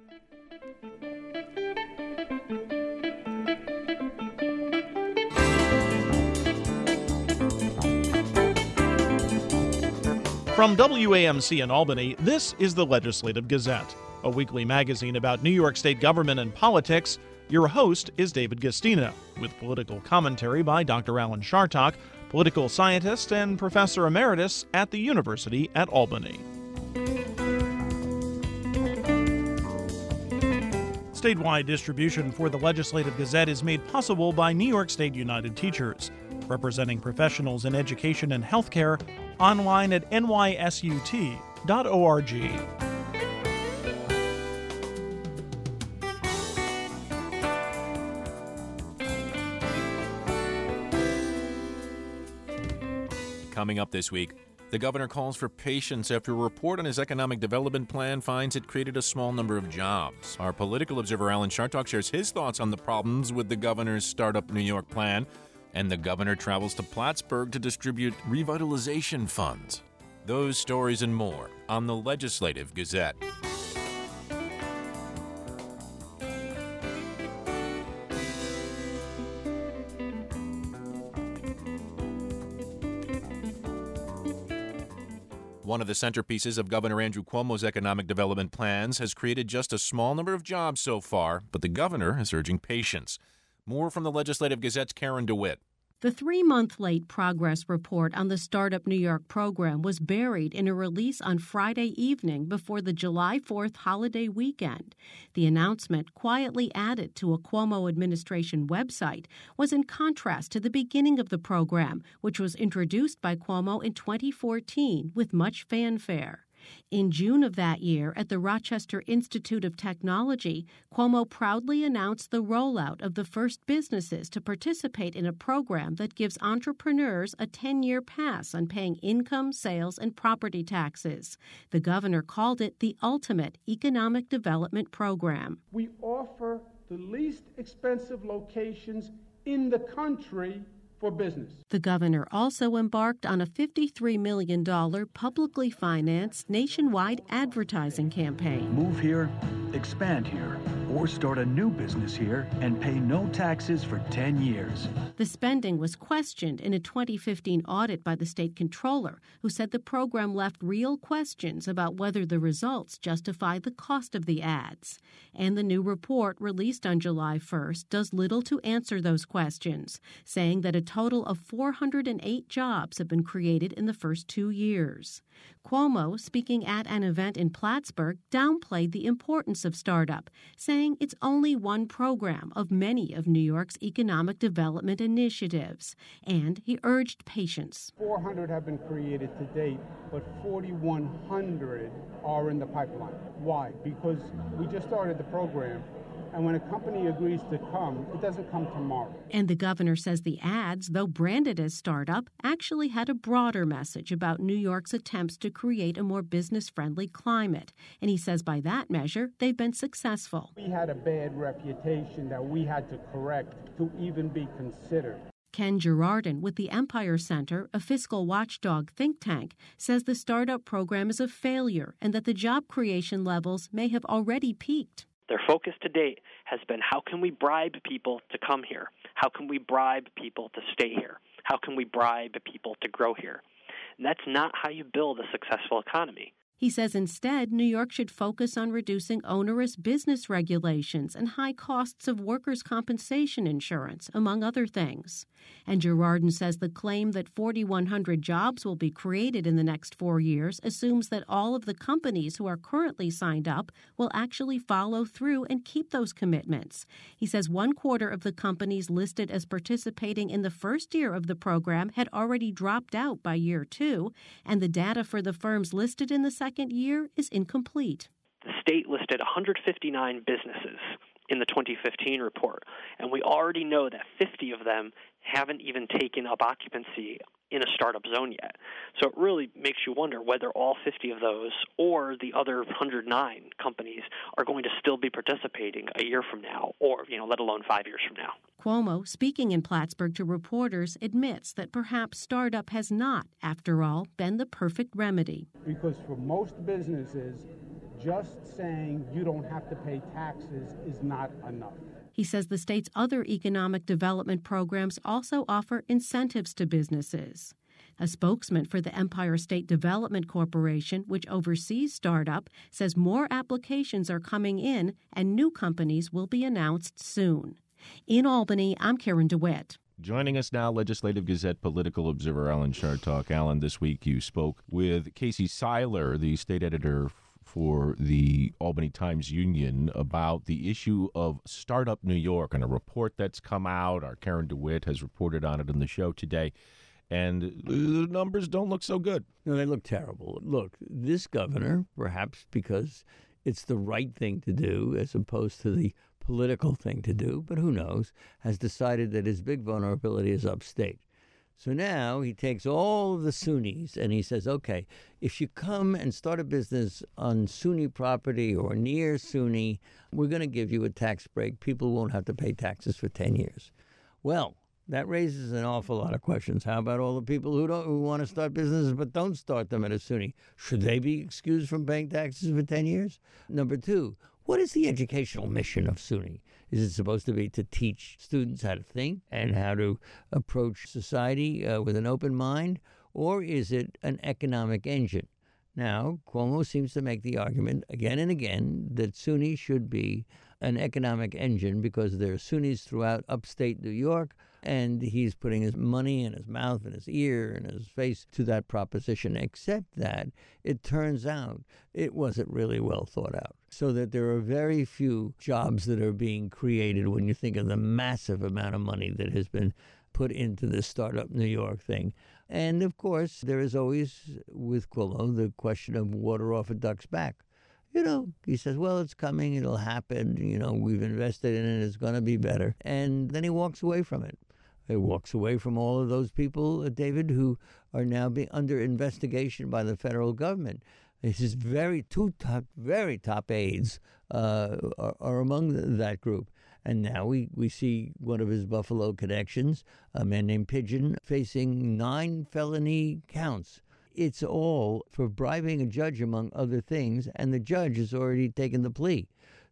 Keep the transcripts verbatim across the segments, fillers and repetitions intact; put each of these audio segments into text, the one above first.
From W A M C in Albany, this is the Legislative Gazette, a weekly magazine about New York State government and politics. Your host is David Gastina, with political commentary by Doctor Alan Chartock, political scientist and professor emeritus at the University at Albany. Statewide distribution for the Legislative Gazette is made possible by New York State United Teachers, representing professionals in education and healthcare, online at N Y S U T dot org. Coming up this week, the governor calls for patience after a report on his economic development plan finds it created a small number of jobs. Our political observer Alan Chartock shares his thoughts on the problems with the governor's Startup New York plan, and the governor travels to Plattsburgh to distribute revitalization funds. Those stories and more on the Legislative Gazette. One of the centerpieces of Governor Andrew Cuomo's economic development plans has created just a small number of jobs so far, but the governor is urging patience. More from the Legislative Gazette's Karen DeWitt. The three-month late progress report on the Startup New York program was buried in a release on Friday evening before the July fourth holiday weekend. The announcement, quietly added to a Cuomo administration website, was in contrast to the beginning of the program, which was introduced by Cuomo in twenty fourteen with much fanfare. In June of that year, at the Rochester Institute of Technology, Cuomo proudly announced the rollout of the first businesses to participate in a program that gives entrepreneurs a ten-year pass on paying income, sales, and property taxes. The governor called it the ultimate economic development program. We offer the least expensive locations in the country for business. The governor also embarked on a fifty-three million dollars publicly financed nationwide advertising campaign. Move here, expand here, or start a new business here and pay no taxes for ten years. The spending was questioned in a twenty fifteen audit by the state comptroller, who said the program left real questions about whether the results justify the cost of the ads. And the new report, released on July first, does little to answer those questions, saying that a total of four hundred eight jobs have been created in the first two years. Cuomo, speaking at an event in Plattsburgh, downplayed the importance of startup, saying it's only one program of many of New York's economic development initiatives. And he urged patience. four hundred have been created to date, but forty-one hundred are in the pipeline. Why? Because we just started the program. And when a company agrees to come, it doesn't come tomorrow. And the governor says the ads, though branded as startup, actually had a broader message about New York's attempts to create a more business-friendly climate. And he says by that measure, they've been successful. We had a bad reputation that we had to correct to even be considered. Ken Girardin with the Empire Center, a fiscal watchdog think tank, says the startup program is a failure and that the job creation levels may have already peaked. Their focus to date has been how can we bribe people to come here? How can we bribe people to stay here? How can we bribe people to grow here? And that's not how you build a successful economy. He says instead, New York should focus on reducing onerous business regulations and high costs of workers' compensation insurance, among other things. And Girardin says the claim that forty-one hundred jobs will be created in the next four years assumes that all of the companies who are currently signed up will actually follow through and keep those commitments. He says one quarter of the companies listed as participating in the first year of the program had already dropped out by year two, and the data for the firms listed in the second year is incomplete. The state listed one hundred fifty-nine businesses in the twenty fifteen report, and we already know that fifty of them haven't even taken up occupancy in a startup zone yet. So it really makes you wonder whether all fifty of those or the other one hundred nine companies are going to still be participating a year from now, or, you know, let alone five years from now. Cuomo, speaking in Plattsburgh to reporters, admits that perhaps startup has not, after all, been the perfect remedy. Because for most businesses, Just saying you don't have to pay taxes is not enough. He says the state's other economic development programs also offer incentives to businesses. A spokesman for the Empire State Development Corporation, which oversees startup, says more applications are coming in and new companies will be announced soon. In Albany, I'm Karen DeWitt. Joining us now, Legislative Gazette political observer Alan Chartock. Alan, this week you spoke with Casey Seiler, the state editor for the Albany Times-Union, about the issue of Startup New York and a report that's come out. Our Karen DeWitt has reported on it in the show today. And the numbers don't look so good. No, they look terrible. Look, this governor, perhaps because it's the right thing to do as opposed to the political thing to do, but who knows, has decided that his big vulnerability is upstate. So now he takes all of the SUNYs and he says, okay, if you come and start a business on SUNY property or near SUNY, we're going to give you a tax break. People won't have to pay taxes for ten years. Well, that raises an awful lot of questions. How about all the people who don't who want to start businesses but don't start them at a SUNY? Should they be excused from paying taxes for ten years? Number two, what is the educational mission of SUNY? Is it supposed to be to teach students how to think and how to approach society uh, with an open mind? Or is it an economic engine? Now, Cuomo seems to make the argument again and again that SUNY should be an economic engine because there are SUNYs throughout upstate New York, and he's putting his money in his mouth and his ear and his face to that proposition, except that it turns out it wasn't really well thought out. So that there are very few jobs that are being created when you think of the massive amount of money that has been put into this Startup New York thing. And, of course, there is always, with Cuomo, the question of water off a duck's back. You know, he says, well, it's coming, it'll happen, you know, we've invested in it, it's going to be better. And then he walks away from it. He walks away from all of those people, uh, David, who are now being under investigation by the federal government. His very two top, very top aides uh, are, are among the, that group. And now we, we see one of his Buffalo connections, a man named Pigeon, facing nine felony counts. It's all for bribing a judge, among other things, and the judge has already taken the plea.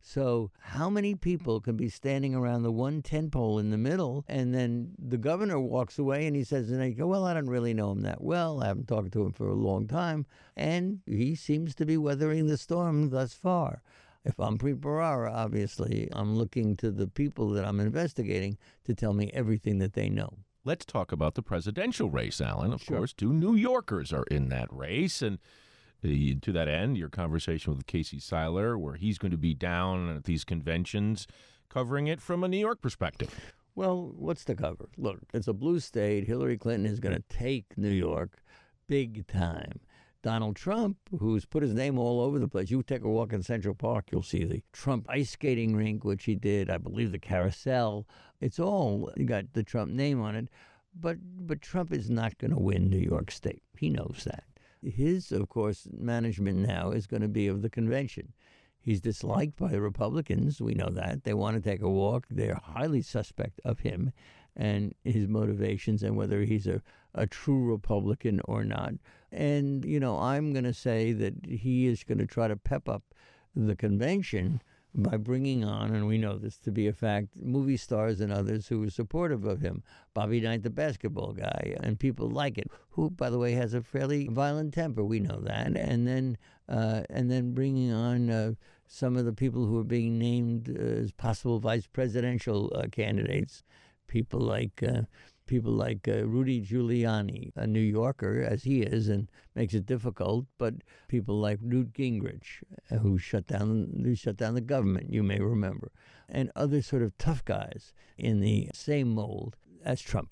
So how many people can be standing around the one ten pole in the middle, and then the governor walks away and he says, and I go, well, I don't really know him that well. I haven't talked to him for a long time. And he seems to be weathering the storm thus far. If I'm Preet Bharara, obviously, I'm looking to the people that I'm investigating to tell me everything that they know. Let's talk about the presidential race, Alan. Of Sure. course, two New Yorkers are in that race. And uh, to that end, your conversation with Casey Seiler, where he's going to be down at these conventions, covering it from a New York perspective. Well, what's the cover? Look, it's a blue state. Hillary Clinton is going to take New York big time. Donald Trump, who's put his name all over the place. You take a walk in Central Park, you'll see the Trump ice skating rink, which he did, I believe the carousel. It's all got the Trump name on it. But but Trump is not going to win New York State. He knows that. His, of course, management now is going to be of the convention. He's disliked by the Republicans. We know that. They want to take a walk. They're highly suspect of him and his motivations and whether he's a, a true Republican or not. And, you know, I'm going to say that he is going to try to pep up the convention by bringing on, and we know this to be a fact, movie stars and others who are supportive of him. Bobby Knight, the basketball guy, and people like it, who, by the way, has a fairly violent temper. We know that. And then uh, and then bringing on uh, some of the people who are being named as possible vice presidential uh, candidates, people like... Uh, People like uh, Rudy Giuliani, a New Yorker, as he is, and makes it difficult. But people like Newt Gingrich, uh, who shut down who shut down the government, you may remember, and other sort of tough guys in the same mold as Trump.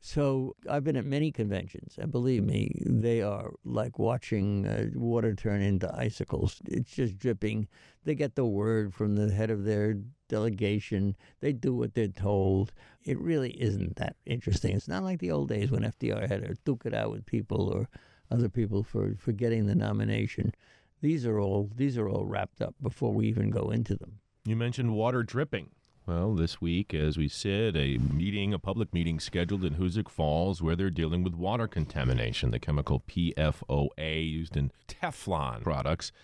So I've been at many conventions, and believe me, they are like watching uh, water turn into icicles. It's just dripping. They get the word from the head of their delegation. They do what they're told. It really isn't that interesting. It's not like the old days when F D R had to duke it out with people or other people for, for getting the nomination. These are all these are all wrapped up before we even go into them. You mentioned water dripping. Well, this week, as we said, a meeting, a public meeting scheduled in Hoosick Falls where they're dealing with water contamination, the chemical P F O A used in Teflon products.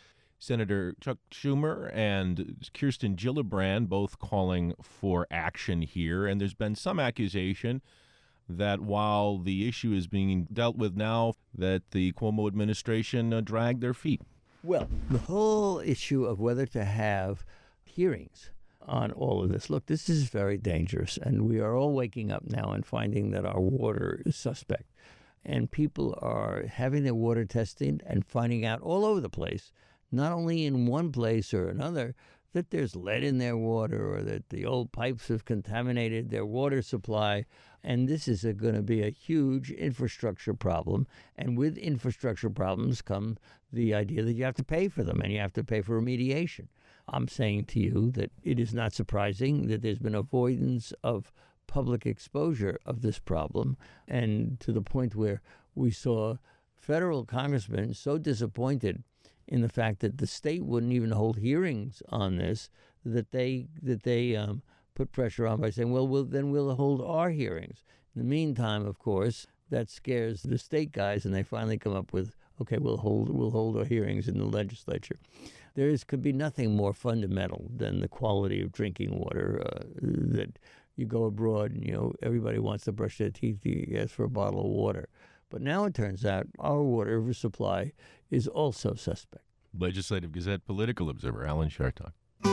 Senator Chuck Schumer and Kirsten Gillibrand both calling for action here. And there's been some accusation that while the issue is being dealt with now, that the Cuomo administration uh, dragged their feet. Well, the whole issue of whether to have hearings on all of this. Look, this is very dangerous, and we are all waking up now and finding that our water is suspect. And people are having their water tested and finding out all over the place, not only in one place or another, that there's lead in their water or that the old pipes have contaminated their water supply. And this is going to be a huge infrastructure problem. And with infrastructure problems come the idea that you have to pay for them and you have to pay for remediation. I'm saying to you that it is not surprising that there's been avoidance of public exposure of this problem, and to the point where we saw federal congressmen so disappointed in the fact that the state wouldn't even hold hearings on this, that they that they um, put pressure on by saying, well, we'll, then we'll hold our hearings. In the meantime, of course, that scares the state guys, and they finally come up with, okay, we'll hold we'll hold our hearings in the legislature. There is could be nothing more fundamental than the quality of drinking water. Uh, that you go abroad, and you know everybody wants to brush their teeth. You ask for a bottle of water. But now it turns out our water supply is also suspect. Legislative Gazette political observer Alan Chartock.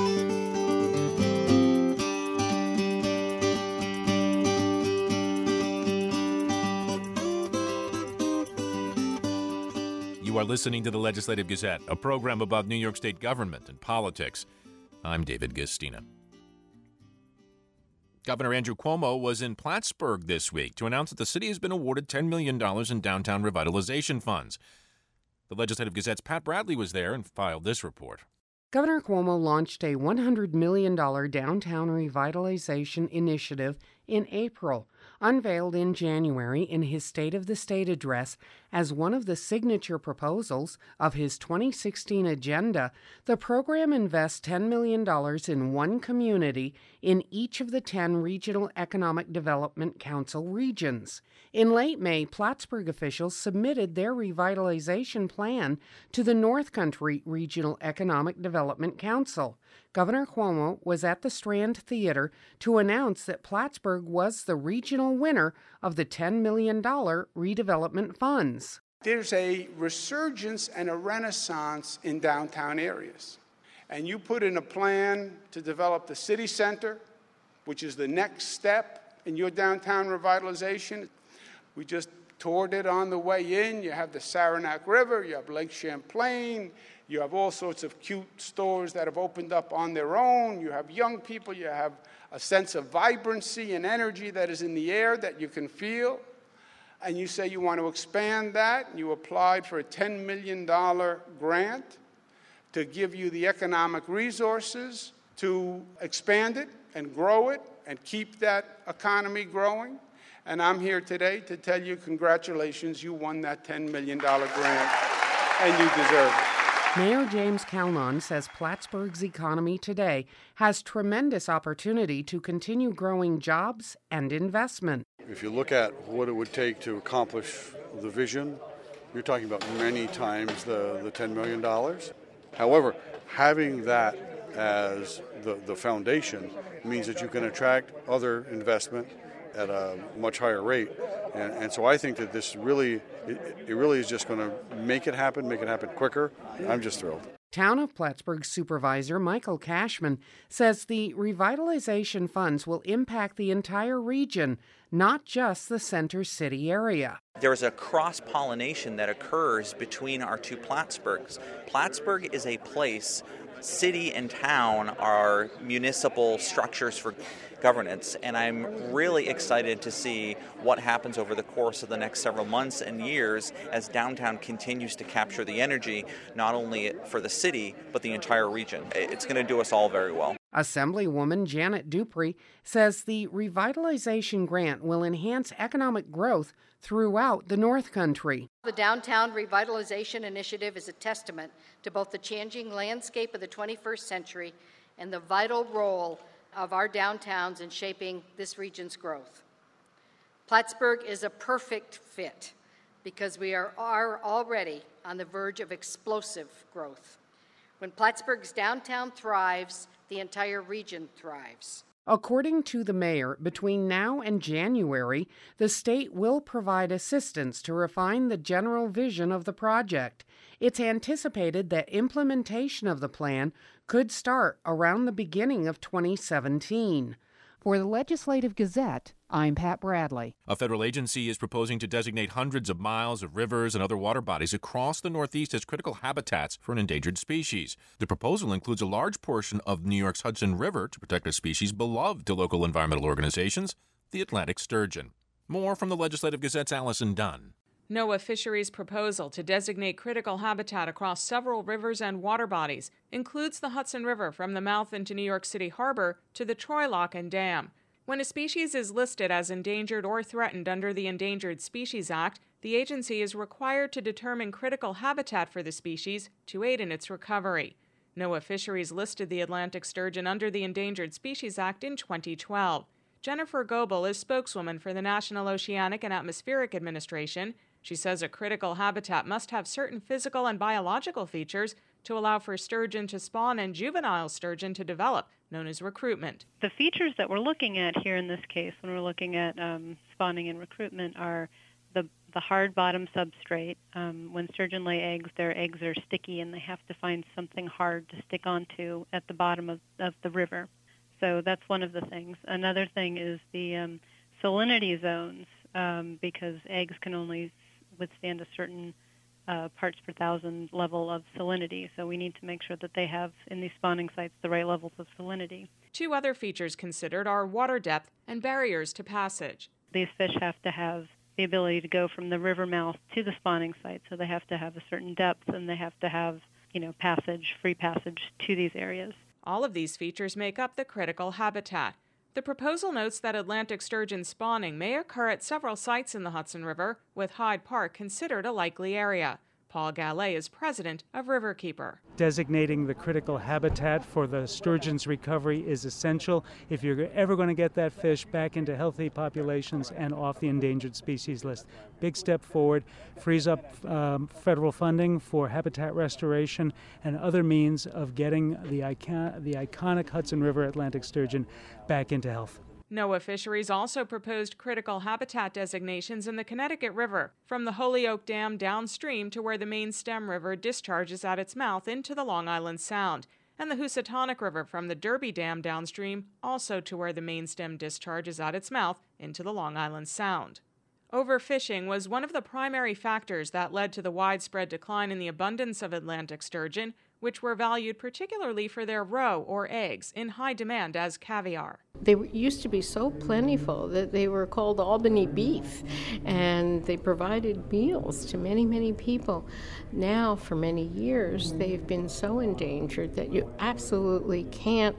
You are listening to the Legislative Gazette, a program about New York State government and politics. I'm David Gastina. Governor Andrew Cuomo was in Plattsburgh this week to announce that the city has been awarded ten million dollars in downtown revitalization funds. The Legislative Gazette's Pat Bradley was there and filed this report. Governor Cuomo launched a one hundred million dollars downtown revitalization initiative in April, unveiled in January in his State of the State address as one of the signature proposals of his twenty sixteen agenda. The program invests ten million dollars in one community in each of the ten Regional Economic Development Council regions. In late May, Plattsburgh officials submitted their revitalization plan to the North Country Regional Economic Development Council. Governor Cuomo was at the Strand Theater to announce that Plattsburgh was the regional winner of the ten million dollars redevelopment funds. There's a resurgence and a renaissance in downtown areas. And you put in a plan to develop the city center, which is the next step in your downtown revitalization. We just toured it on the way in. You have the Saranac River, you have Lake Champlain, you have all sorts of cute stores that have opened up on their own. You have young people, you have a sense of vibrancy and energy that is in the air that you can feel. And you say you want to expand that, and you applied for a ten million dollars grant to give you the economic resources to expand it and grow it and keep that economy growing. And I'm here today to tell you congratulations, you won that ten million dollars grant, and you deserve it. Mayor James Calnon says Plattsburgh's economy today has tremendous opportunity to continue growing jobs and investment. If you look at what it would take to accomplish the vision, you're talking about many times the, the ten million dollars. However, having that as the, the foundation means that you can attract other investment at a much higher rate. And, and so I think that this really, it, it really is just going to make it happen, make it happen quicker. I'm just thrilled. Town of Plattsburgh Supervisor Michael Cashman says the revitalization funds will impact the entire region, not just the Center City area. There's a cross-pollination that occurs between our two Plattsburghs. Plattsburgh is a place, city and town are municipal structures for governance, and I'm really excited to see what happens over the course of the next several months and years as downtown continues to capture the energy, not only for the city, but the entire region. It's going to do us all very well. Assemblywoman Janet Dupree says the revitalization grant will enhance economic growth throughout the North Country. The Downtown Revitalization Initiative is a testament to both the changing landscape of the twenty-first century and the vital role of our downtowns in shaping this region's growth. Plattsburgh is a perfect fit because we are, are already on the verge of explosive growth. When Plattsburgh's downtown thrives, the entire region thrives. According to the mayor, between now and January, the state will provide assistance to refine the general vision of the project. It's anticipated that implementation of the plan could start around the beginning of twenty seventeen. For the Legislative Gazette, I'm Pat Bradley. A federal agency is proposing to designate hundreds of miles of rivers and other water bodies across the Northeast as critical habitats for an endangered species. The proposal includes a large portion of New York's Hudson River to protect a species beloved to local environmental organizations, the Atlantic sturgeon. More from the Legislative Gazette's Allison Dunn. NOAA Fisheries' proposal to designate critical habitat across several rivers and water bodies includes the Hudson River from the mouth into New York City Harbor to the Troy Lock and Dam. When a species is listed as endangered or threatened under the Endangered Species Act, the agency is required to determine critical habitat for the species to aid in its recovery. NOAA Fisheries listed the Atlantic sturgeon under the Endangered Species Act in twenty twelve. Jennifer Goebel is spokeswoman for the National Oceanic and Atmospheric Administration. She says a critical habitat must have certain physical and biological features to allow for sturgeon to spawn and juvenile sturgeon to develop, known as recruitment. The features that we're looking at here in this case, when we're looking at um, spawning and recruitment, are the, the hard bottom substrate. Um, when sturgeon lay eggs, their eggs are sticky and they have to find something hard to stick onto at the bottom of, of the river. So that's one of the things. Another thing is the um, salinity zones, um, because eggs can only withstand a certain uh, parts per thousand level of salinity. So we need to make sure that they have, in these spawning sites, the right levels of salinity. Two other features considered are water depth and barriers to passage. These fish have to have the ability to go from the river mouth to the spawning site, so they have to have a certain depth and they have to have, you know, passage, free passage to these areas. All of these features make up the critical habitat. The proposal notes that Atlantic sturgeon spawning may occur at several sites in the Hudson River, with Hyde Park considered a likely area. Paul Gallet is president of Riverkeeper. Designating the critical habitat for the sturgeon's recovery is essential if you're ever going to get that fish back into healthy populations and off the endangered species list. Big step forward, frees up um, federal funding for habitat restoration and other means of getting the, icon- the iconic Hudson River Atlantic sturgeon back into health. NOAA Fisheries also proposed critical habitat designations in the Connecticut River, from the Holyoke Dam downstream to where the main stem river discharges at its mouth into the Long Island Sound, and the Housatonic River from the Derby Dam downstream also to where the main stem discharges at its mouth into the Long Island Sound. Overfishing was one of the primary factors that led to the widespread decline in the abundance of Atlantic sturgeon, which were valued particularly for their roe or eggs, in high demand as caviar. They used to be so plentiful that they were called Albany beef, and they provided meals to many, many people. Now, for many years, they've been so endangered that you absolutely can't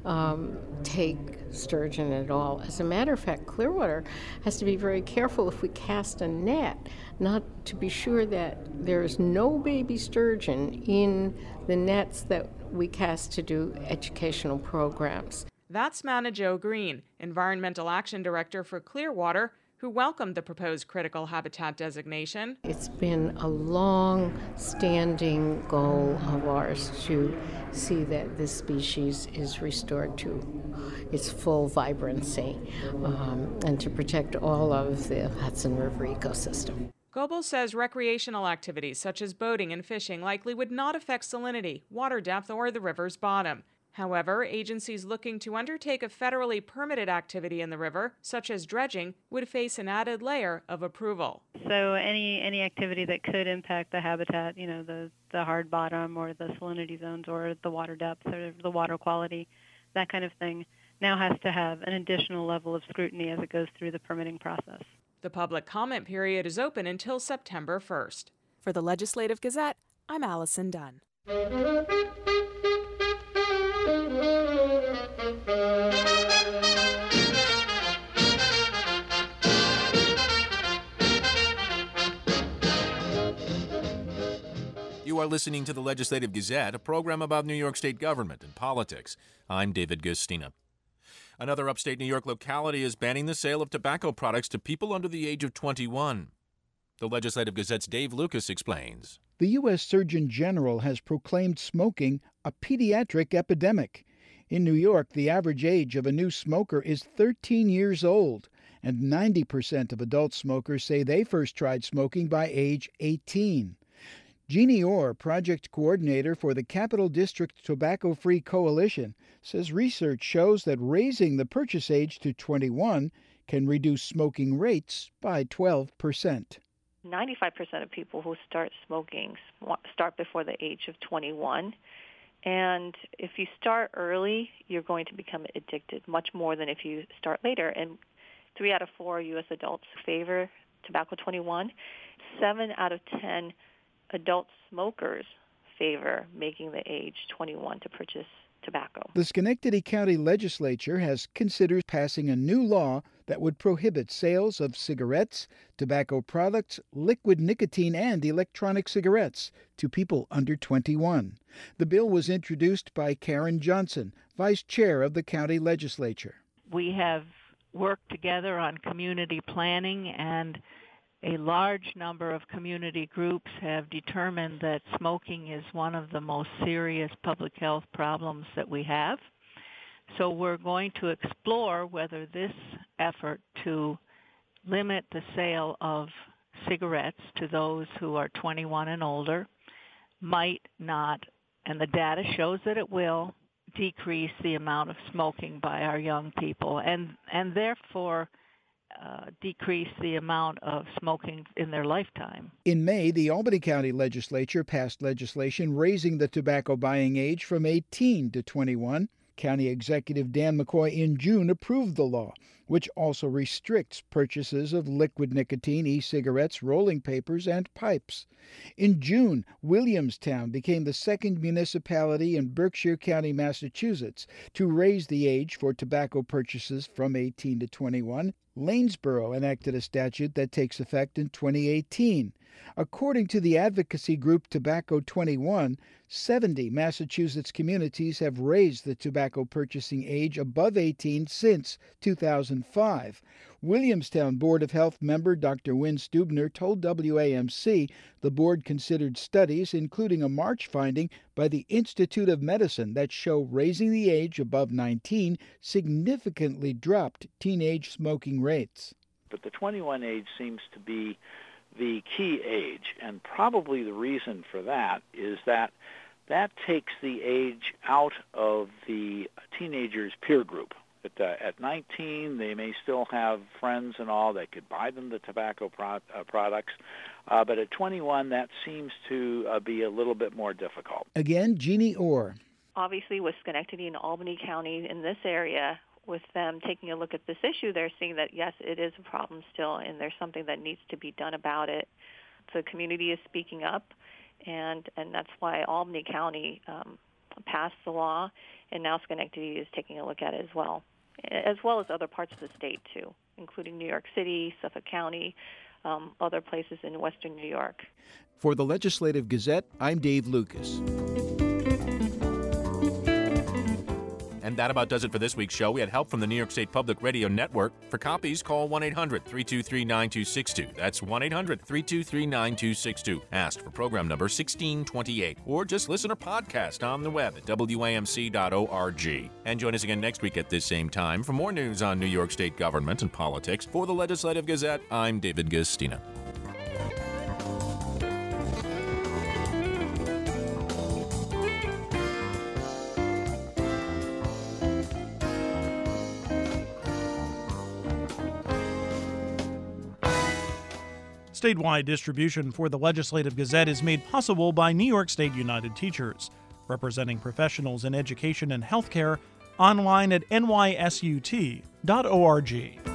um, take sturgeon at all. As a matter of fact, Clearwater has to be very careful if we cast a net, not to be sure that there is no baby sturgeon in the nets that we cast to do educational programs. That's Manna Jo Green, Environmental Action Director for Clearwater, who welcomed the proposed critical habitat designation. It's been a long-standing goal of ours to see that this species is restored to its full vibrancy um, and to protect all of the Hudson River ecosystem. Goebel says recreational activities such as boating and fishing likely would not affect salinity, water depth, or the river's bottom. However, agencies looking to undertake a federally permitted activity in the river, such as dredging, would face an added layer of approval. So any any activity that could impact the habitat, you know, the, the hard bottom or the salinity zones or the water depth or the water quality, that kind of thing, now has to have an additional level of scrutiny as it goes through the permitting process. The public comment period is open until September first. For the Legislative Gazette, I'm Allison Dunn. You are listening to the Legislative Gazette, a program about New York State government and politics. I'm David Gustina. Another upstate New York locality is banning the sale of tobacco products to people under the age of twenty-one. The Legislative Gazette's Dave Lucas explains. The U S Surgeon General has proclaimed smoking a pediatric epidemic. In New York, the average age of a new smoker is thirteen years old, and ninety percent of adult smokers say they first tried smoking by age eighteen. Jeannie Orr, project coordinator for the Capital District Tobacco-Free Coalition, says research shows that raising the purchase age to twenty-one can reduce smoking rates by twelve percent. ninety-five percent of people who start smoking start before the age of twenty-one. And if you start early, you're going to become addicted much more than if you start later. And three out of four U S adults favor tobacco twenty-one. Seven out of ten adult smokers favor making the age twenty-one to purchase tobacco. The Schenectady County Legislature has considered passing a new law that would prohibit sales of cigarettes, tobacco products, liquid nicotine, and electronic cigarettes to people under twenty-one. The bill was introduced by Karen Johnson, Vice Chair of the County Legislature. We have worked together on community planning, and a large number of community groups have determined that smoking is one of the most serious public health problems that we have. So we're going to explore whether this effort to limit the sale of cigarettes to those who are twenty-one and older might not, and the data shows that it will, decrease the amount of smoking by our young people, and, and therefore Uh, decrease the amount of smoking in their lifetime. In May, the Albany County Legislature passed legislation raising the tobacco buying age from eighteen to twenty-one. County Executive Dan McCoy in June approved the law, which also restricts purchases of liquid nicotine, e-cigarettes, rolling papers, and pipes. In June, Williamstown became the second municipality in Berkshire County, Massachusetts, to raise the age for tobacco purchases from eighteen to twenty-one. Lanesboro enacted a statute that takes effect in twenty eighteen. According to the advocacy group Tobacco twenty-one, seventy Massachusetts communities have raised the tobacco purchasing age above eighteen since two thousand five. Williamstown Board of Health member Doctor Wynn Stubner told W A M C the board considered studies, including a March finding by the Institute of Medicine, that show raising the age above nineteen significantly dropped teenage smoking rates. But the twenty-one age seems to be the key age, and probably the reason for that is that that takes the age out of the teenager's peer group. At, uh, at nineteen, they may still have friends and all that could buy them the tobacco pro- uh, products, uh, but at twenty-one, that seems to uh, be a little bit more difficult. Again, Jeannie Orr. Obviously, with Schenectady and Albany County in this area, with them taking a look at this issue, they're seeing that, yes, it is a problem still, and there's something that needs to be done about it. The community is speaking up, and, and that's why Albany County um, passed the law, and now Schenectady is taking a look at it as well, as well as other parts of the state, too, including New York City, Suffolk County, um, other places in western New York. For the Legislative Gazette, I'm Dave Lucas. And that about does it for this week's show. We had help from the New York State Public Radio Network. For copies, call one eight hundred three two three nine two six two. That's one eight hundred three two three nine two six two. Asked for program number sixteen twenty-eight. Or just listen or podcast on the web at W A M C dot org. And join us again next week at this same time for more news on New York State government and politics. For the Legislative Gazette, I'm David Gastina. Statewide distribution for the Legislative Gazette is made possible by New York State United Teachers, representing professionals in education and healthcare, online at N Y S U T dot org.